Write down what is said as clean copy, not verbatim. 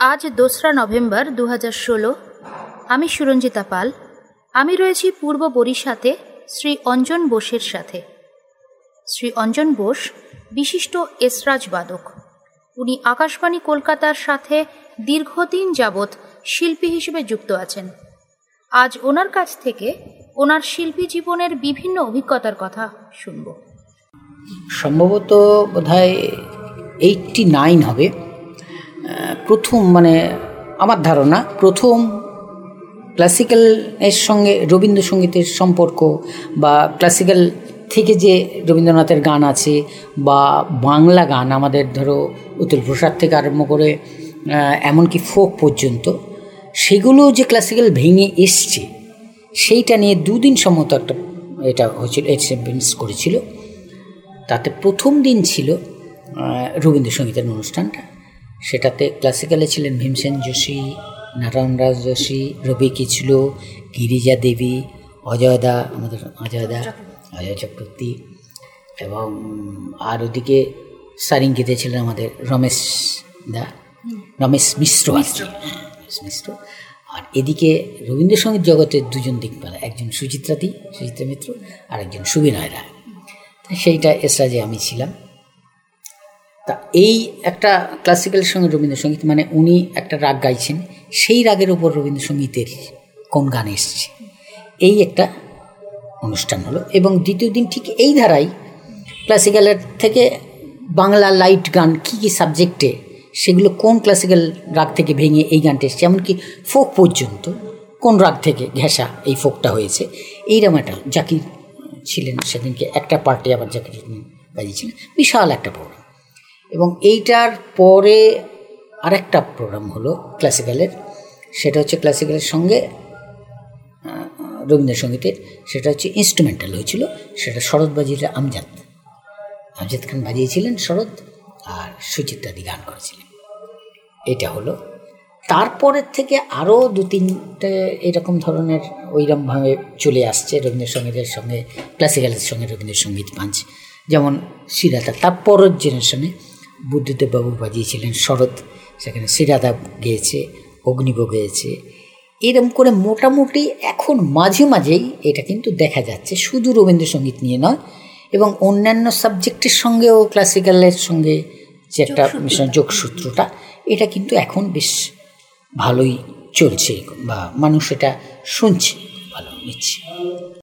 আজ 2রা নভেম্বর 2016। আমি সুরঞ্জিতা পাল। আমি রয়েছি পূর্ব বরিশাতে শ্রী অঞ্জন বোসের সাথে। শ্রী অঞ্জন বোস বিশিষ্ট এসরাজ বাদক। উনি আকাশবাণী কলকাতার সাথে দীর্ঘদিন যাবৎ শিল্পী হিসেবে যুক্ত আছেন। আজ ওনার কাছ থেকে ওনার শিল্পী জীবনের বিভিন্ন অভিজ্ঞতার কথা শুনব। সম্ভবত বোধহয় 89 হবে প্রথম, আমার ধারণা প্রথম ক্লাসিক্যালের সঙ্গে রবীন্দ্রসঙ্গীতের সম্পর্ক, বা ক্লাসিক্যাল থেকে যে রবীন্দ্রনাথের গান আছে বা বাংলা গান, আমাদের ধরো উত্তর প্রসাদ থেকে আরম্ভ করে এমনকি ফোক পর্যন্ত, সেগুলো যে ক্লাসিক্যাল ভেঙে এসছে সেইটা নিয়ে দুদিন সম্মত একটা এটা হয়েছিল, এক্সপিরিয়েন্স করেছিল। তাতে প্রথম দিন ছিল রবীন্দ্রসঙ্গীতের অনুষ্ঠানটা। সেটাতে ক্লাসিক্যালে ছিলেন ভীমসেন যোশী, নারায়ণরাজ যোশী, রবি কিচলু, গিরিজা দেবী, অজয়দা, আমাদের অজয় চক্রবর্তী, এবং আর ওদিকে সারিঙ্গিতে ছিলেন আমাদের রমেশ মিশ্র। আর এদিকে রবীন্দ্রসঙ্গীত জগতের দুজন দিকপালা, একজন সুচিত্রা মিত্র আর একজন সুবিনয় রায়। সেইটা এসরাজে আমি ছিলাম। তা এই একটা ক্লাসিক্যালের সঙ্গে রবীন্দ্রসঙ্গীত, উনি একটা রাগ গাইছেন, সেই রাগের ওপর রবীন্দ্রসঙ্গীতের কোন গান এসছে, এই একটা অনুষ্ঠান হলো। এবং দ্বিতীয় দিন ঠিক এই ধারাই ক্লাসিক্যালের থেকে বাংলা লাইট গান কী কী সাবজেক্টে, সেগুলো কোন ক্লাসিক্যাল রাগ থেকে ভেঙে এই গানটা এসছে, এমনকি ফোক পর্যন্ত কোন রাগ থেকে ঘেঁষা এই ফোকটা হয়েছে, এইরকম একটা জাকির ছিলেন সেদিনকে, একটা পার্টি আবার জাকির বাজিয়েছিলেন, বিশাল একটা প্রোগ্রাম। এবং এইটার পরে আরেকটা প্রোগ্রাম হলো ক্লাসিক্যালের, সেটা হচ্ছে ক্লাসিক্যালের সঙ্গে রবীন্দ্রসঙ্গীতের, সেটা হচ্ছে ইনস্ট্রুমেন্টাল হয়েছিল। সেটা শরৎ বাজিয়েছিলেন, আমজাদ খান বাজিয়েছিলেন শরৎ, আর সুচিত্রাদি গান করেছিলেন। এটা হলো। তারপরের থেকে আরও 2-3টে এরকম ধরনের ওইরকমভাবে চলে আসছে রবীন্দ্রসঙ্গীতের সঙ্গে ক্লাসিক্যালের সঙ্গে রবীন্দ্রসঙ্গীত পাঞ্চ। যেমন শ্রীরাধা, তার পরের জেনারেশনে বুদ্ধদেব বাবু বাজিয়েছিলেন শরৎ, সেখানে শ্রীরাধা গেয়েছে, অগ্নিভোগ গেয়েছে। এরকম করে মোটামুটি এখন মাঝে মাঝেই এটা কিন্তু দেখা যাচ্ছে, শুধু রবীন্দ্রসঙ্গীত নিয়ে নয়, এবং অন্যান্য সাবজেক্টের সঙ্গেও ক্লাসিক্যালের সঙ্গে যে একটা যোগসূত্রটা, এটা কিন্তু এখন বেশ ভালোই চলছে, বা মানুষ এটা শুনছে, ভালো নিচ্ছে।